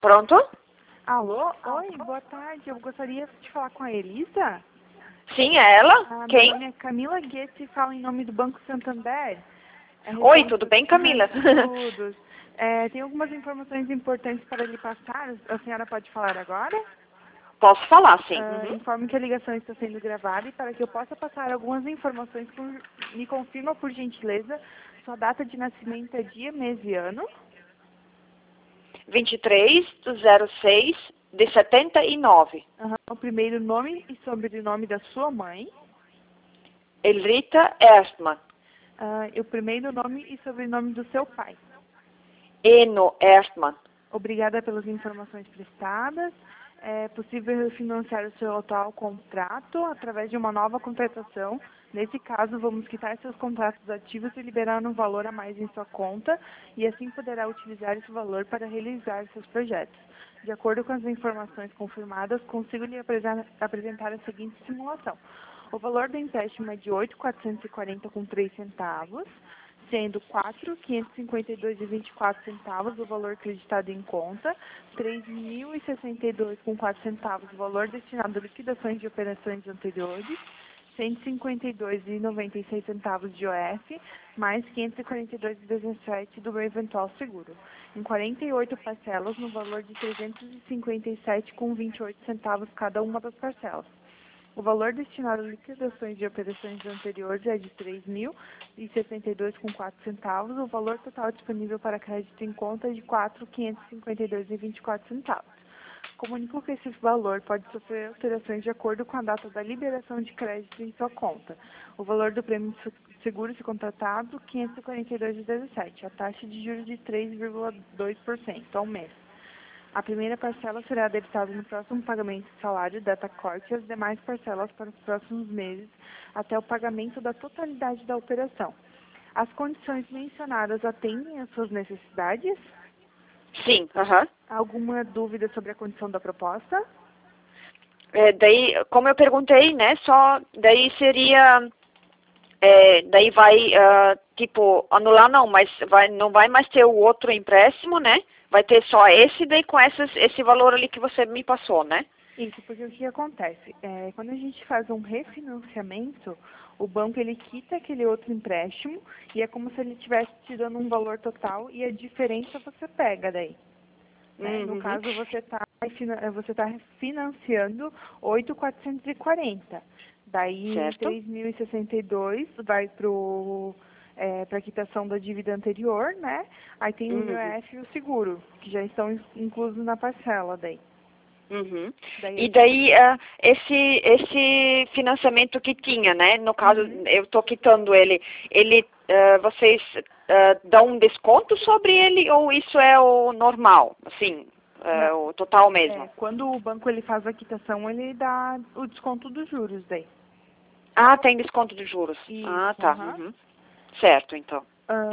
Pronto? Alô? Oi, boa tarde. Eu gostaria de falar com a Elisa. Sim, é ela? Meu Quem? nome é Camila Guedes e falo em nome do Banco Santander. Oi, tudo bem, Camila? Tudo. Tem algumas informações importantes para lhe passar. A senhora pode falar agora? Posso falar, sim. Uhum. Informe que a ligação está sendo gravada e para que eu possa passar algumas informações, me confirma, por gentileza, sua data de nascimento é dia, mês e ano. 23/06/79. O primeiro nome e sobrenome da sua mãe. Elrita Erstmann. E o primeiro nome e sobrenome do seu pai. Eno Erstmann. Obrigada pelas informações prestadas. É possível refinanciar o seu atual contrato através de uma nova contratação. Nesse caso, vamos quitar seus contratos ativos e liberar um valor a mais em sua conta e assim poderá utilizar esse valor para realizar seus projetos. De acordo com as informações confirmadas, consigo lhe apresentar a seguinte simulação. O valor do empréstimo é de 8.440,03 centavos, sendo 4.552,24 centavos o valor acreditado em conta, 3.062,04 centavos o valor destinado a liquidações de operações anteriores, 152,96 centavos de OF, mais 542,17 do meu eventual seguro, em 48 parcelas no valor de 357,28 centavos cada uma das parcelas. O valor destinado a liquidações de operações anteriores é de R$ 3.062,04 centavos. O valor total disponível para crédito em conta é de R$ 4.552,24 centavos. Comunico que esse valor pode sofrer alterações de acordo com a data da liberação de crédito em sua conta. O valor do prêmio de seguro se contratado, R$ 542,17. A taxa de juros de 3,2% ao mês. A primeira parcela será debitada no próximo pagamento de salário, data corte, e as demais parcelas para os próximos meses, até o pagamento da totalidade da operação. As condições mencionadas atendem às suas necessidades? Sim, aham. Alguma dúvida sobre a condição da proposta? Daí, como eu perguntei, né, daí seria, daí vai, tipo, anular não, mas não vai mais ter o outro empréstimo, né? Vai ter só esse, daí com esse valor ali que você me passou, né? Isso, porque o que acontece? Quando a gente faz um refinanciamento, o banco ele quita aquele outro empréstimo e é como se ele estivesse te dando um valor total e a diferença você pega daí. Né? No caso, você está financiando 8.440. Daí, Certo. 3.062 vai para a quitação da dívida anterior, né? Aí tem o IOF e o seguro, que já estão inclusos na parcela daí. Uhum. Daí E daí, esse financiamento que tinha, né? No caso, eu estou quitando ele, vocês dão um desconto sobre ele ou isso é o normal, assim, o total mesmo? Quando o banco ele faz a quitação, ele dá o desconto dos juros daí. Ah, tem desconto de juros. Isso, Ah, tá. Uhum. Certo, então.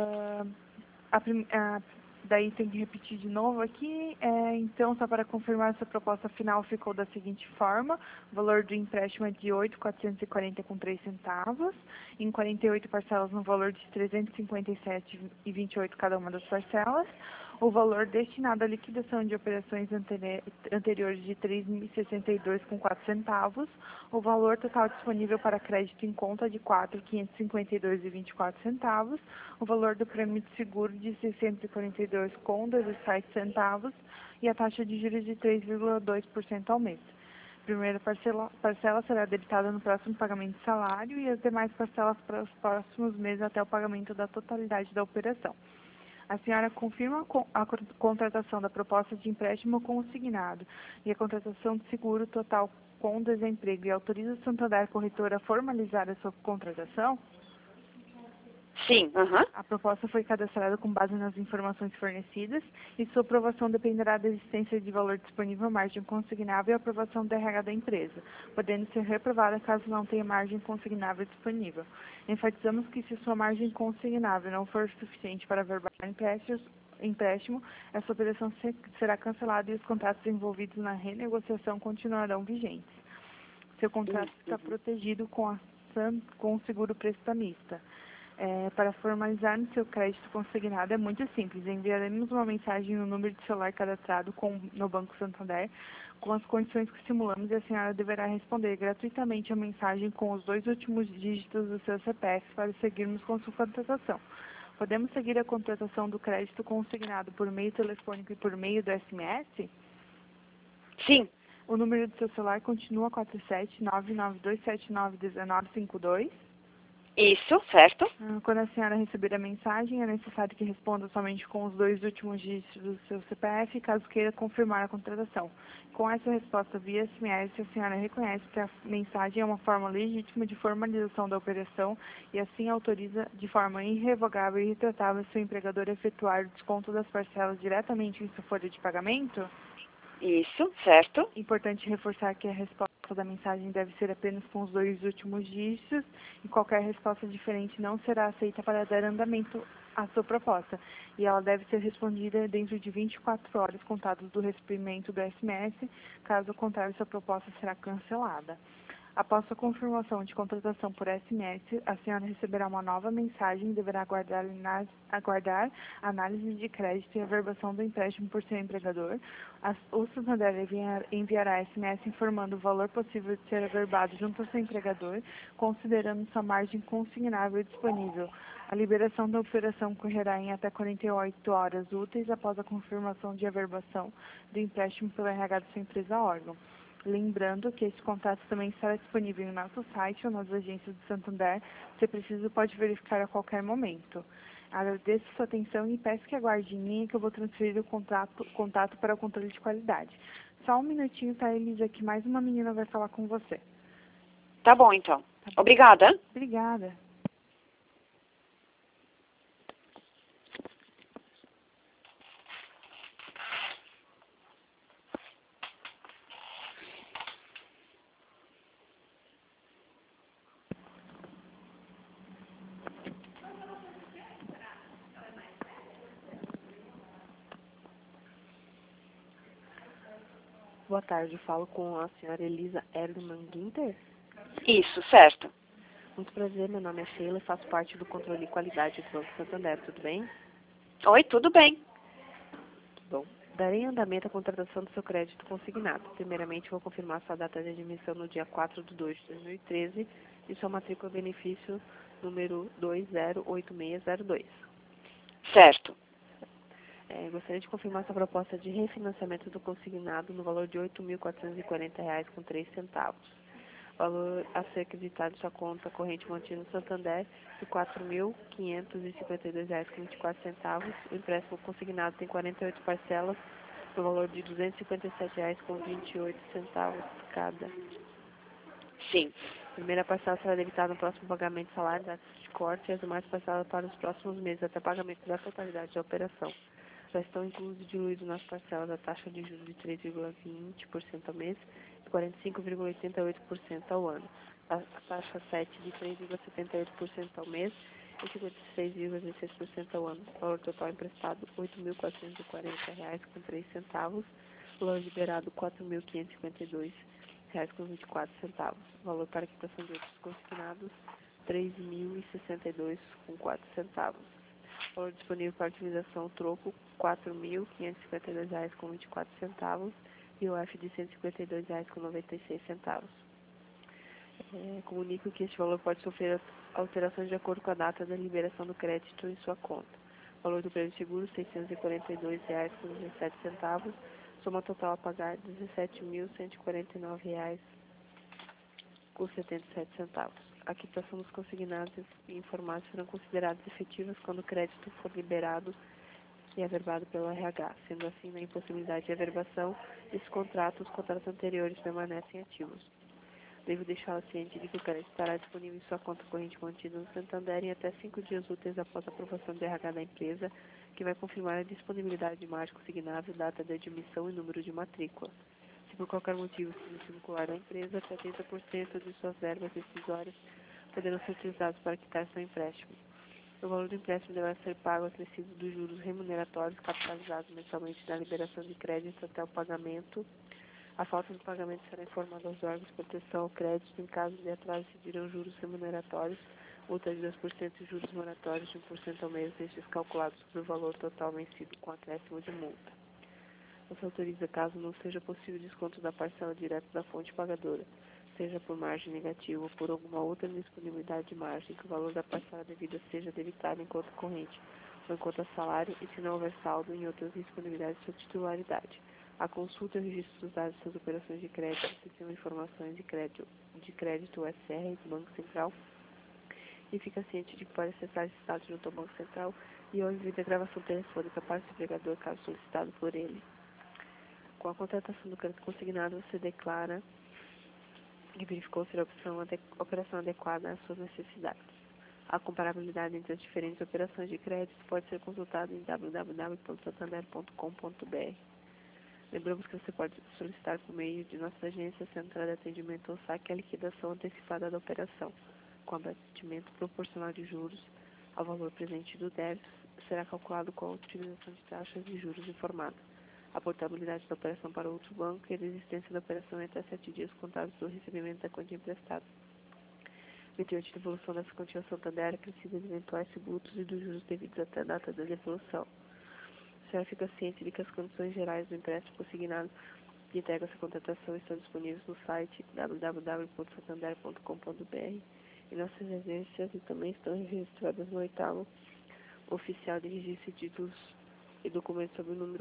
Daí tem que repetir de novo aqui. Então, só para confirmar, essa proposta final ficou da seguinte forma. O valor do empréstimo é de 8.440,03 centavos, em 48 parcelas no valor de 357,28 cada uma das parcelas. O valor destinado à liquidação de operações anteriores de 3.062,04 centavos. O valor total disponível para crédito em conta de 4.552,24 centavos. O valor do prêmio de seguro de 642,17 centavos e a taxa de juros de 3,2% ao mês. A primeira parcela será debitada no próximo pagamento de salário e as demais parcelas para os próximos meses até o pagamento da totalidade da operação. A senhora confirma a contratação da proposta de empréstimo consignado e a contratação de seguro total com desemprego e autoriza o Santander Corretora a formalizar a sua contratação? Sim, aham. A proposta foi cadastrada com base nas informações fornecidas e sua aprovação dependerá da existência de valor disponível, margem consignável e aprovação do RH da empresa, podendo ser reprovada caso não tenha margem consignável disponível. Enfatizamos que se sua margem consignável não for suficiente para averbar empréstimo, essa operação será cancelada e os contratos envolvidos na renegociação continuarão vigentes. Seu contrato está protegido com o seguro prestamista. Para formalizar no seu crédito consignado é muito simples. Enviaremos uma mensagem no número de celular cadastrado no Banco Santander com as condições que simulamos e a senhora deverá responder gratuitamente a mensagem com os 2 últimos dígitos do seu CPF para seguirmos com sua contratação. Podemos seguir a contratação do crédito consignado por meio telefônico e por meio do SMS? Sim. O número do seu celular continua 47992791952. Isso, certo? Quando a senhora receber a mensagem, é necessário que responda somente com os 2 últimos dígitos do seu CPF, caso queira confirmar a contratação. Com essa resposta via SMS, a senhora reconhece que a mensagem é uma forma legítima de formalização da operação e assim autoriza de forma irrevogável e irretratável seu empregador a efetuar o desconto das parcelas diretamente em sua folha de pagamento? Isso, certo? Importante reforçar que a resposta da mensagem deve ser apenas com os 2 últimos dígitos e qualquer resposta diferente não será aceita para dar andamento à sua proposta. E ela deve ser respondida dentro de 24 horas contadas do recebimento do SMS, caso contrário, sua proposta será cancelada. Após a confirmação de contratação por SMS, a senhora receberá uma nova mensagem e deverá aguardar análise de crédito e averbação do empréstimo por seu empregador. O Santander enviará SMS informando o valor possível de ser averbado junto ao seu empregador, considerando sua margem consignável disponível. A liberação da operação ocorrerá em até 48 horas úteis após a confirmação de averbação do empréstimo pelo RH da sua empresa órgão. Lembrando que esse contrato também estará disponível em nosso site ou nas agências do Santander. Se preciso, pode verificar a qualquer momento. Agradeço sua atenção e peço que aguarde em linha que eu vou transferir o contato para o controle de qualidade. Só um minutinho, tá, Elisa, que mais uma menina vai falar com você. Tá bom, então. Tá bom? Obrigada. Obrigada. Boa tarde, falo com a senhora Elisa Erlman Guinter. Isso, certo. Muito prazer, meu nome é Sheila e faço parte do controle de qualidade do Banco Santander, tudo bem? Oi, tudo bem. Bom, darei andamento à contratação do seu crédito consignado. Primeiramente, vou confirmar sua data de admissão no dia 4/2/2013 e sua matrícula benefício número 208602. Certo. Gostaria de confirmar sua proposta de refinanciamento do consignado no valor de R$ 8.440,03. Valor a ser acreditado em sua conta corrente mantida no Santander de R$ 4.552,24. O empréstimo consignado tem 48 parcelas no valor de R$ 257,28 cada. Sim. A primeira parcela será debitada no próximo pagamento de salário, datas de corte e as demais parcelas para os próximos meses até pagamento da totalidade da operação. Já estão inclusos e diluídos nas parcelas a taxa de juros de 3,20% ao mês e 45,88% ao ano. A taxa 7 de 3,78% ao mês e 56,16% ao ano. O valor total emprestado R$ 8.440,03. Valor liberado R$ 4.552,24. Valor para quitação de outros consignados R$ 3.062,04. Valor disponível para utilização troco R$ 4.552,24 e o F de R$ 152,96. Comunico que este valor pode sofrer alterações de acordo com a data da liberação do crédito em sua conta. Valor do prêmio seguro R$ 642,17. Soma total a pagar R$ 17.149,77. A quitação dos consignados e informados serão consideradas efetivas quando o crédito for liberado e averbado pelo RH. Sendo assim, na impossibilidade de averbação desse contrato, os contratos anteriores permanecem ativos. Devo deixá-la ciente de que o crédito estará disponível em sua conta corrente mantida no Santander em até 5 dias úteis após a aprovação do RH da empresa, que vai confirmar a disponibilidade de margem consignável, data de admissão e número de matrícula. Se por qualquer motivo se vincular à empresa, 70% de suas verbas rescisórias poderão ser utilizados para quitar seu empréstimo. O valor do empréstimo deverá ser pago acrescido dos juros remuneratórios capitalizados mensalmente na liberação de crédito até o pagamento. A falta de pagamento será informada aos órgãos de proteção ao crédito. Em caso de atraso, decidirão juros remuneratórios multa de 2% e juros moratórios de 1% ao mês, estes calculados sobre o valor total vencido com acréscimo de multa. Você autoriza, caso não seja possível desconto da parcela direta da fonte pagadora, seja por margem negativa ou por alguma outra disponibilidade de margem, que o valor da parcela devida seja debitado em conta corrente ou em conta salário e, se não houver saldo, em outras disponibilidades de sua titularidade. A consulta e o registro dos dados de suas operações de crédito, sistema de informações de crédito USR do Banco Central, e fica ciente de que pode acessar esses dados junto ao Banco Central e ou envia a gravação telefônica para o seu empregador, caso solicitado por ele. Com a contratação do crédito consignado, você declara que verificou ser a operação adequada às suas necessidades. A comparabilidade entre as diferentes operações de crédito pode ser consultada em www.santander.com.br. Lembramos que você pode solicitar por meio de nossa agência, central de atendimento ou saque a liquidação antecipada da operação, com abatimento proporcional de juros ao valor presente do débito, será calculado com a utilização de taxas de juros informada. A portabilidade da operação para outro banco e a desistência da operação entre 7 dias contados do recebimento da quantia emprestada. Mediante a devolução dessa quantia ao Santander, acrescida de eventuais tributos e dos juros devidos até a data da devolução. A senhora fica ciente de que as condições gerais do empréstimo consignado que integra essa contratação estão disponíveis no site www.santander.com.br e nossas agências e também estão registradas no 8º Oficial de Registro de Títulos e Documentos sob o número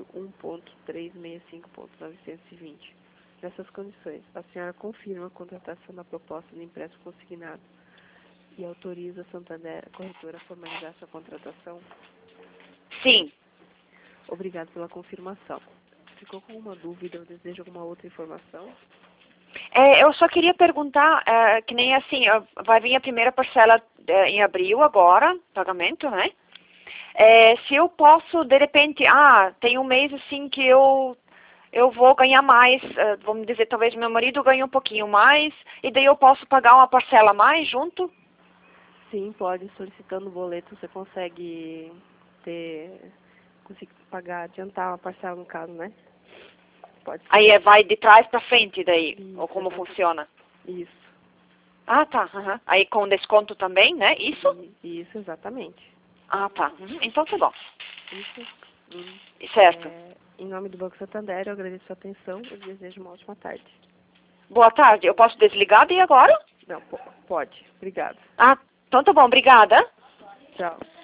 1.365.920. Nessas condições, a senhora confirma a contratação da proposta de empréstimo consignado e autoriza a Santander, a corretora, a formalizar sua contratação? Sim. Obrigado pela confirmação. Ficou com alguma dúvida ou deseja alguma outra informação? Eu só queria perguntar, que nem assim, vai vir a primeira parcela em abril agora, pagamento, né? Se eu posso, de repente, tem um mês assim que eu vou ganhar mais, vamos dizer, talvez meu marido ganhe um pouquinho mais, e daí eu posso pagar uma parcela a mais junto? Sim, pode. Solicitando o boleto, você consegue pagar, adiantar uma parcela no caso, né? Pode ser. Aí vai de trás para frente daí, Isso, ou como funciona? Isso. Tá. Aí com desconto também, né? Isso? Isso, exatamente. Tá. Então tá bom. Isso. Certo. Em nome do Banco Santander, eu agradeço a sua atenção e desejo uma ótima tarde. Boa tarde. Eu posso desligar daí agora? Não, pode. Obrigada. Então tá bom. Obrigada. Tchau.